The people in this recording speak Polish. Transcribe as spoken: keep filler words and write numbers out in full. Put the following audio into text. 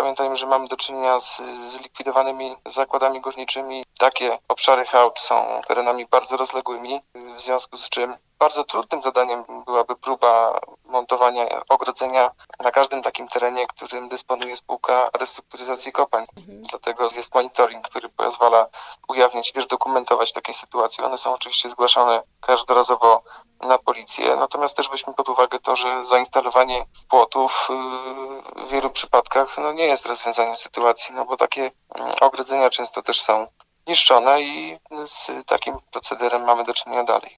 pamiętajmy, że mamy do czynienia z zlikwidowanymi zakładami górniczymi. Takie obszary hałd są terenami bardzo rozległymi, w związku z czym bardzo trudnym zadaniem byłaby próba montowania ogrodzenia na każdym takim terenie, którym dysponuje spółka restrukturyzacji kopalń. Mhm. Dlatego jest monitoring, który pozwala ujawniać i też dokumentować takie sytuacje. One są oczywiście zgłaszane każdorazowo na policję, natomiast też weźmy pod uwagę to, że zainstalowanie płotów w wielu przypadkach no, nie jest rozwiązaniem sytuacji, no bo takie ogrodzenia często też są niszczone i z takim procederem mamy do czynienia dalej.